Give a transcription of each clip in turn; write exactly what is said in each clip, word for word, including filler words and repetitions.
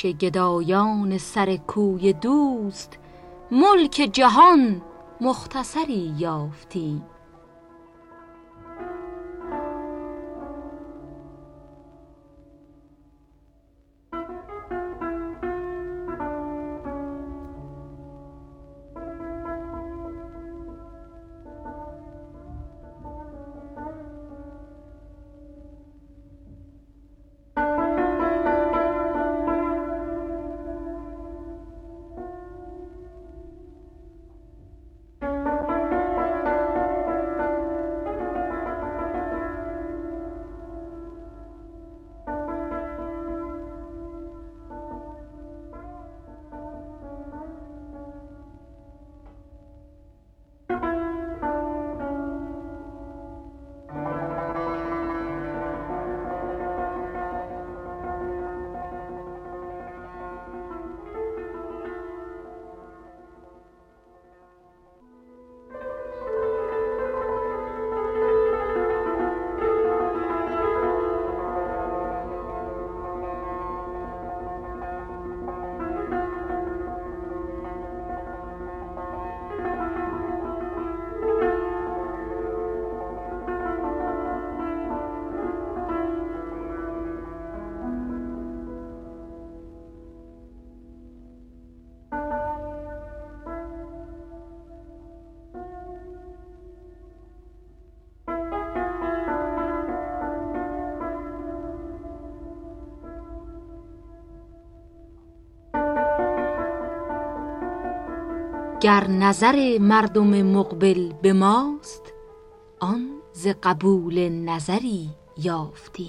گرچه گدایان سر کوی دوست، ملک جهان مختصری یافتی. گر نظر مردم مقبل به ماست، آن ز قبول نظری یافتی.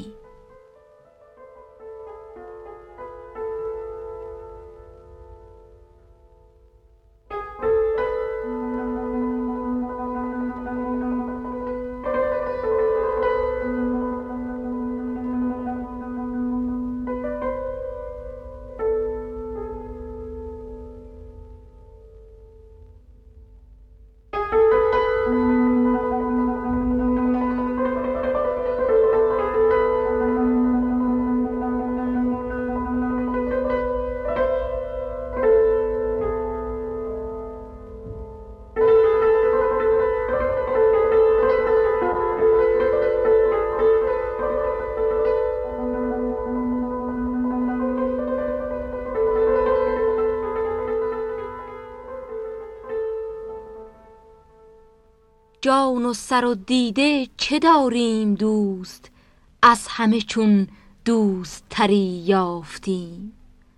جان و سر و دیده چه داریم دوست، از همه چون دوست تری یافتیم.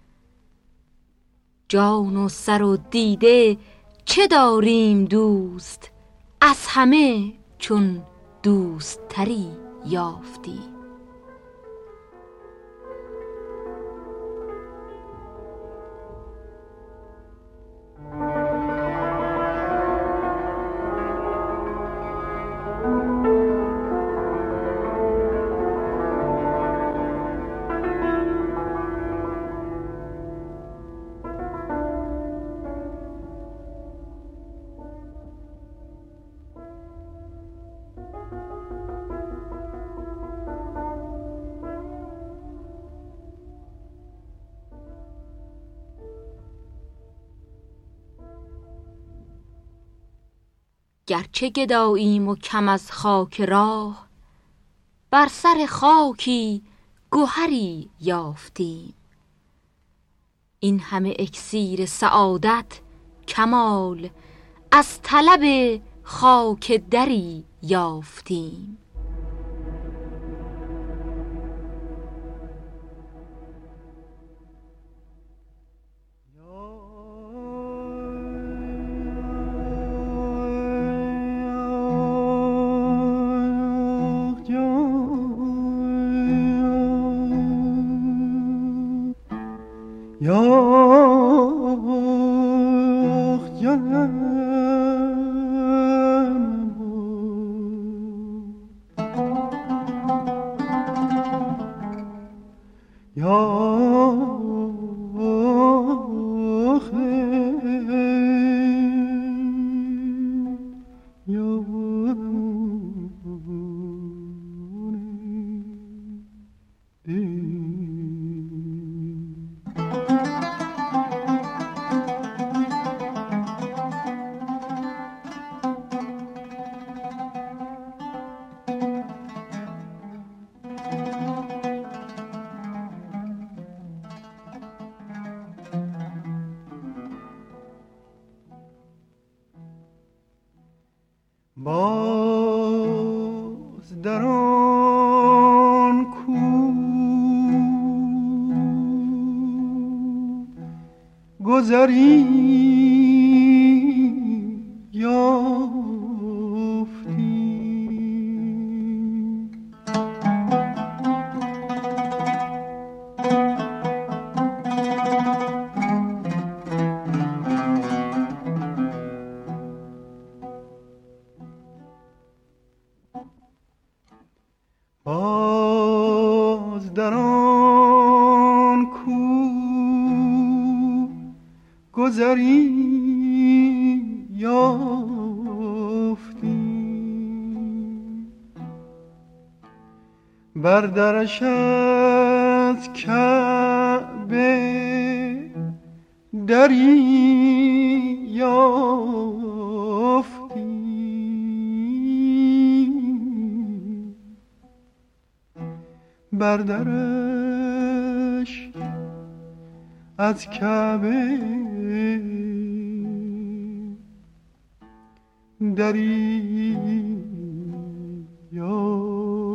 جان و سر و دیده چه داریم دوست، از همه چون دوست تری یافتیم. گرچه گداییم و کم از خاک راه، بر سر خاکی گوهری یافتیم. این همه اکسیر سعادت کمال، از طلب خاک دری یافتیم. Thank you. باز در آن کو گذری یافتی باز در آن کو گذری یافتی بر درش از کعبه دری یافتی بر درش از کعبه دری یافتی.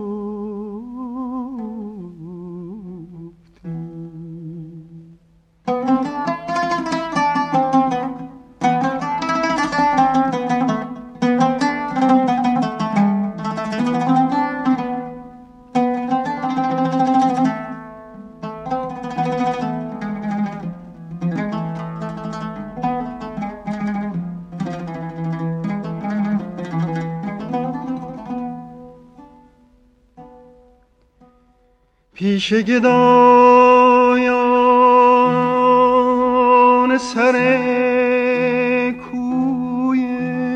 پیش گدایان سر کوی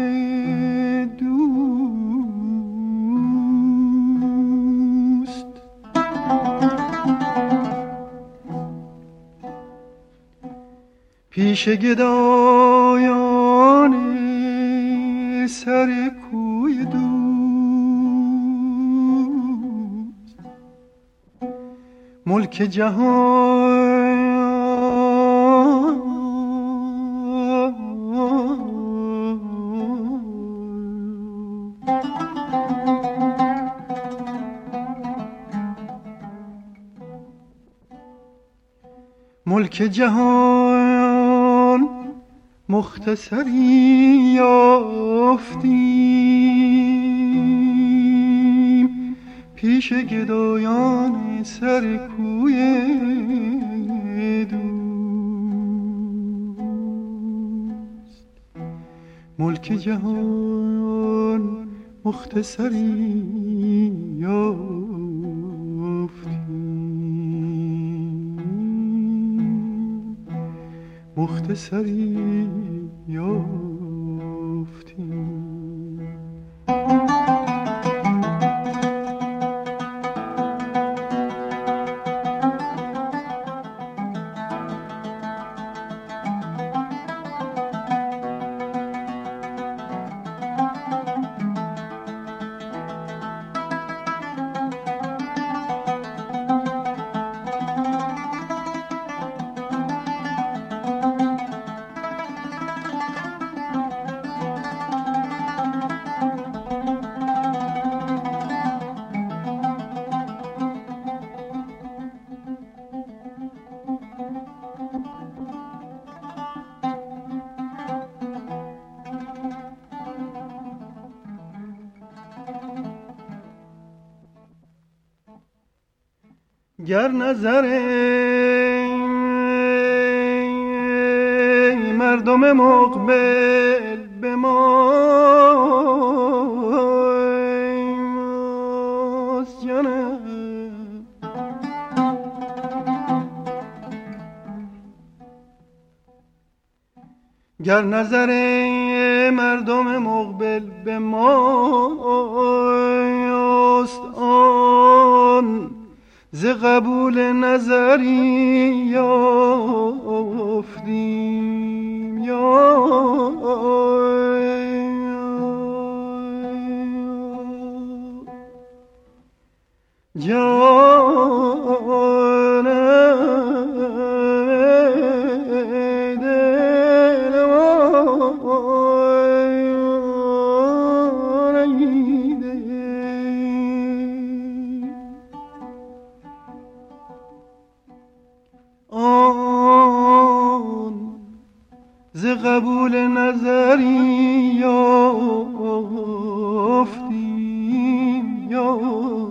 دوست پیش گدایان سر کوی دوست ملک جهان ملک جهان مختصری یافتیم پیش گدایان سر کوی دوست ملک جهان مختصری یافتیم مختصری یافتیم. گر نظر مردم مقبل به ماست جانم گر نظر مردم مقبل به ماست آن ز قبول نظری یافتیم یا جانم دلم ز قبول نظری یافتیم یافتیم.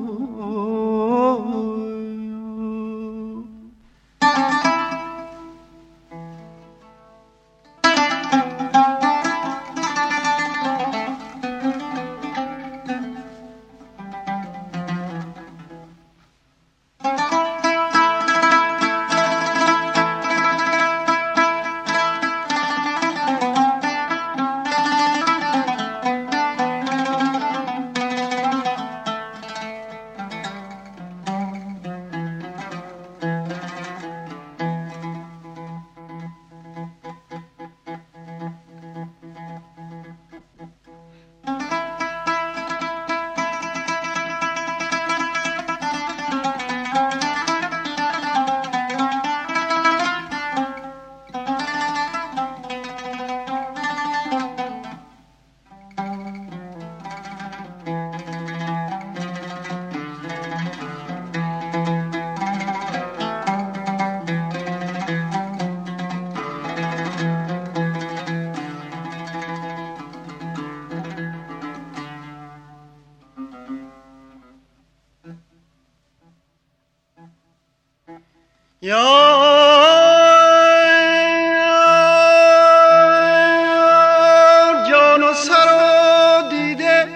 یار جان و سر و دیده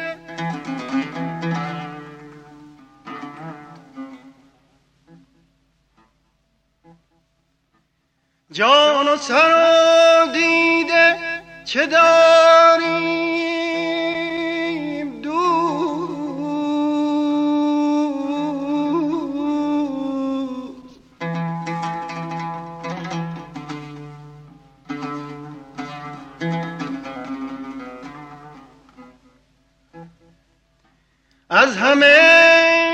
جان و سر و دیده چه داریم دوست از همه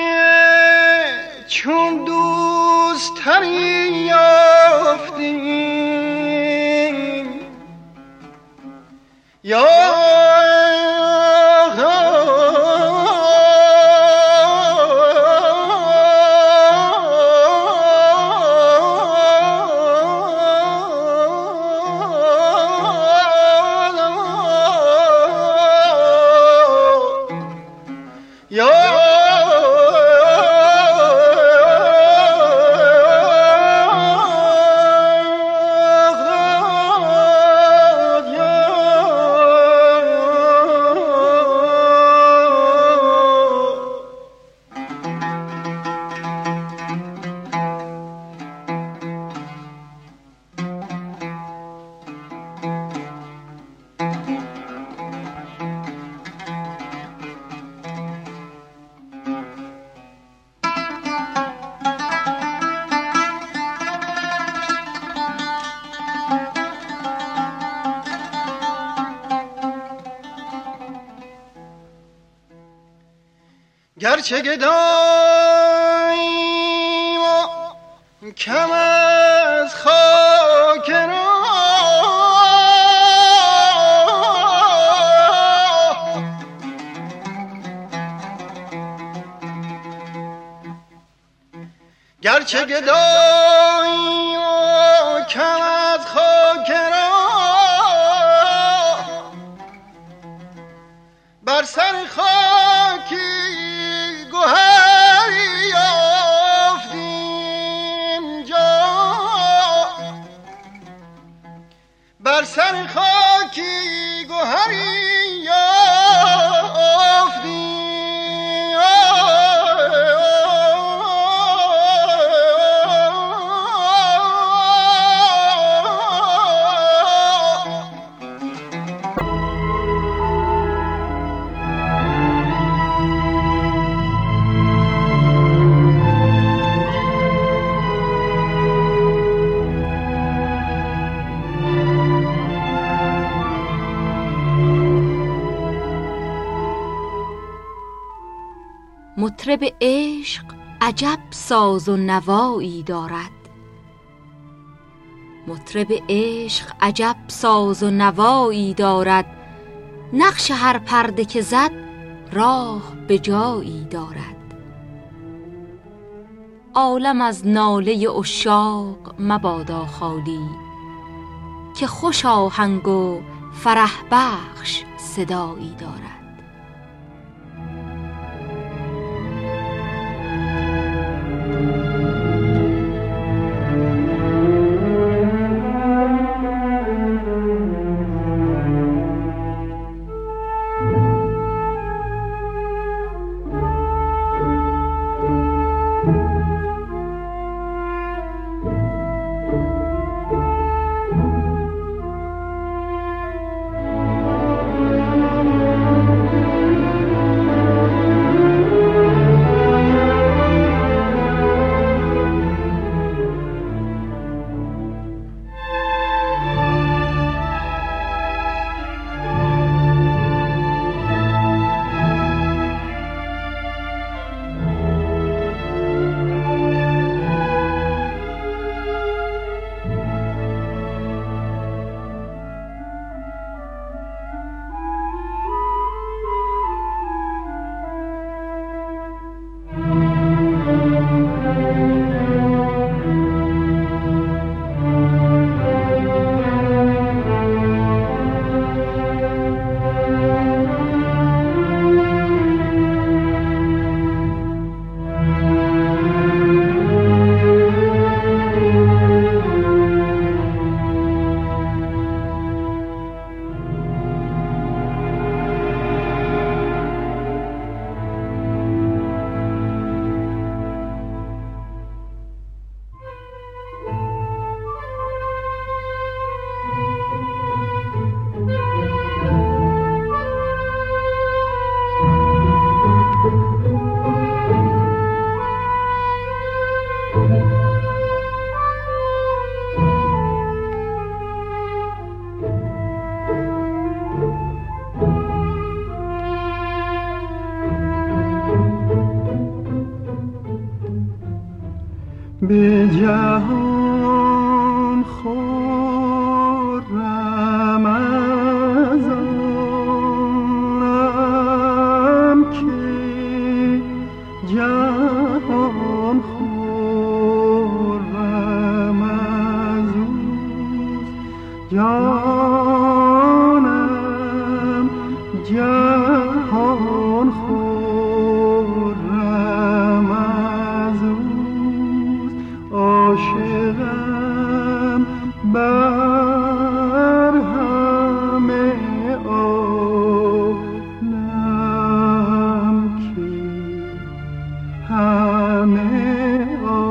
چون دوست تری یافتیم یا گرچه گداییم و کم از خاک راه گرچه گداییم و کم از خاک راه بر سر خاکی گوهری یافتیم جا بر سر خاکی گوهری یافتیم مطرب عشق عجب ساز و نوایی دارد مطرب عشق عجب ساز و نوایی دارد نقش هر پرده که زد راه به جایی دارد عالم از ناله عشاق مبادا خالی که خوش آهنگ و فرح بخش صدایی دارد. به جهان خورم از آنم که جهان خورم از اوست، جانم جهان خورم از اوست، عاشقم بر همه عالم که همه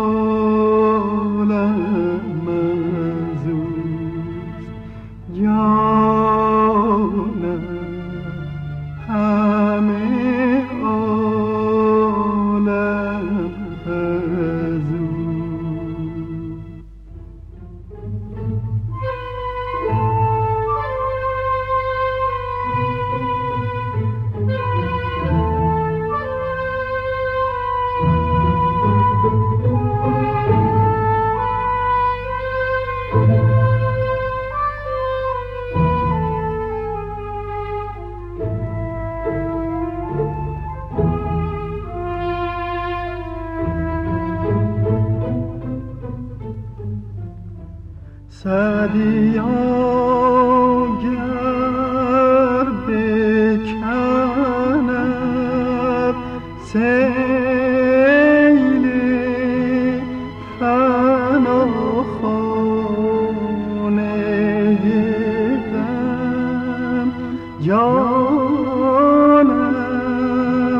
عالم از اوست، جانم همه عالم از اوست. سعدیا گر بکند سیل فناخانه غم، جانم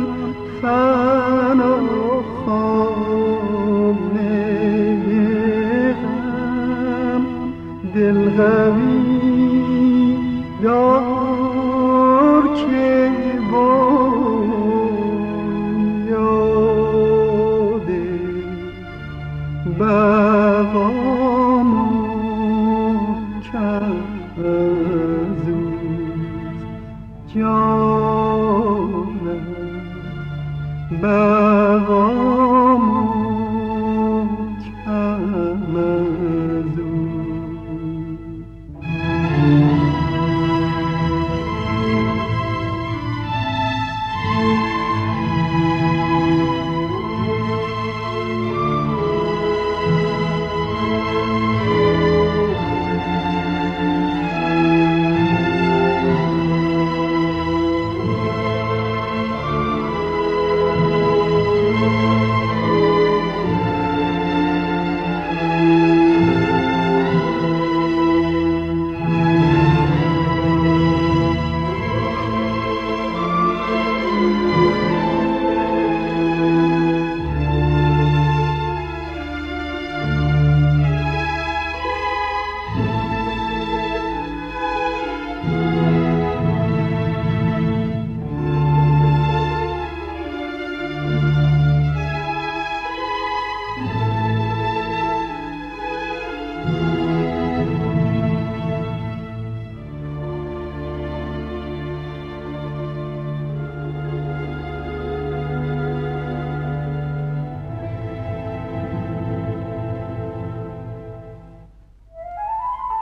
فناخانه غم، دل قوی دار که با یاد بقا محکم از اوست، جانم بقا محکم از اوست.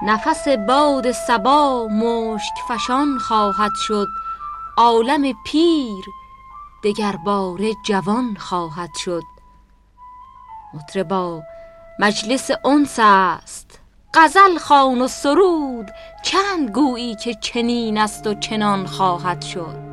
نفس باد صبا مشک فشان خواهد شد، عالم پیر دگر باره جوان خواهد شد. مطربا مجلس انس است، غزل خوان و سرود، چند گویی که چنین است و چنان خواهد شد.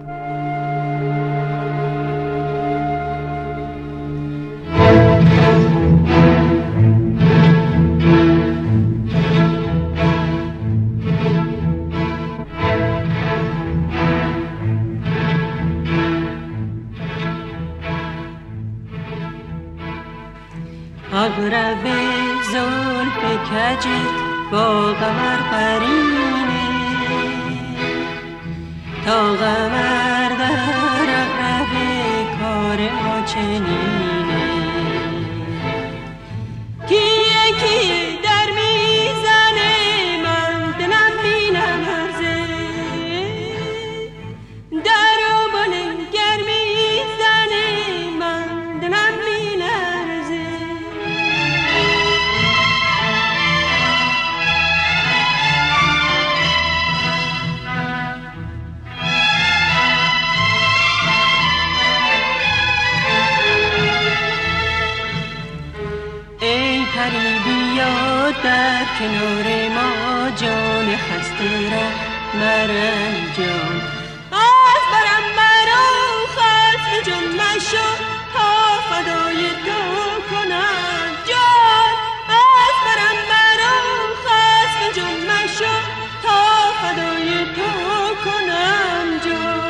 اغرب زلف کجت با قمر قرینه، تا قمر در اغرب کار ما چنینه. کیه کیه در میزنه من دلم بی نلرزه، در و بلنگر میزنه من دلم بی نلرزه. پری بیا در کنار ما، جان خسته را مرنجان. از برم مرا خسته جان مشو، تا فدای تو کنم جان. از برم مرا خسته جان مشو، تا فدای تو کنم جان.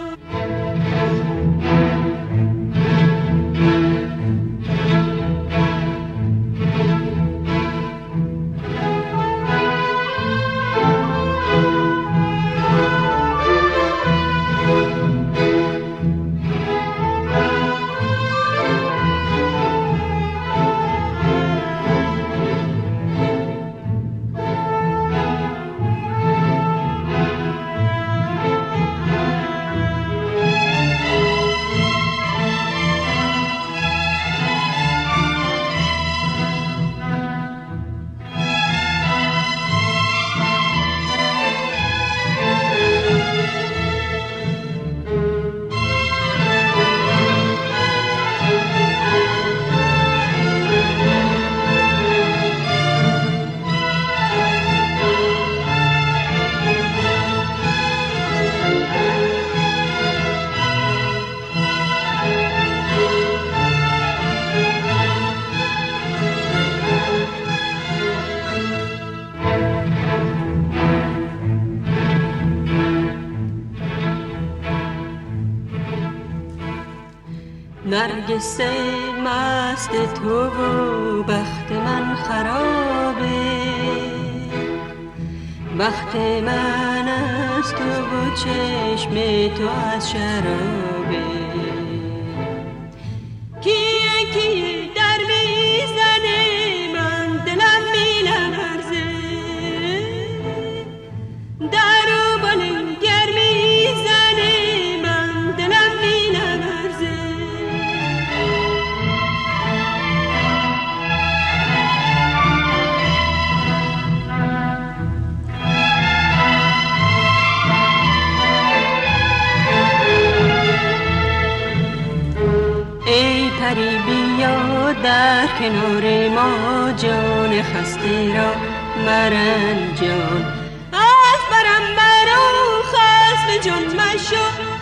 نرگس مست تو و بخت من خرابه، بخت من از تو و چشم تو از شرابه. کیه کیه در میزنه من دلم میلرزه، در و بلنگر میزنه من دلم میلرزه. ای پری بیا در کنار ما، جان خسته را مرنجان. از برم مرا خسته جان مشو،